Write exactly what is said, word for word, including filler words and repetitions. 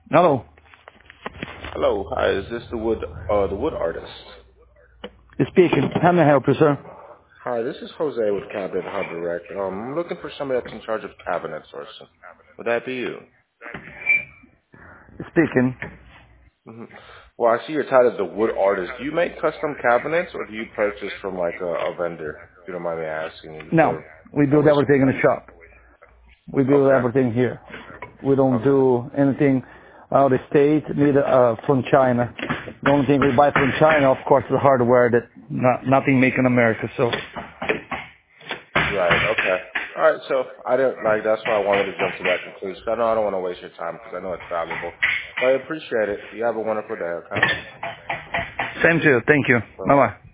Hello. Hello, hi. Is this the wood, uh, the wood artist? Speaking. How may I help you, sir? Hi, this is Jose with Cabinet Hub Direct. Um, I'm looking for somebody that's in charge of cabinets or something. Would that be you? Speaking. hmm Well, I see you're titled the wood artist. Do you make custom cabinets or do you purchase from like a, a vendor? If you don't mind me asking, No, or we no build waste of everything in the time. shop. We build Okay, everything here. We don't okay. do anything out of state, neither uh, from China. The only thing we buy from China, of course, is the hardware that not, nothing made in America. So, Right, okay. All right, so I didn't, like, that's why I wanted to jump to that conclusion. I know I don't want to waste your time because I know it's valuable. But I appreciate it. You have a wonderful day, okay? same to you. Thank you. Bye Bye-bye. bye.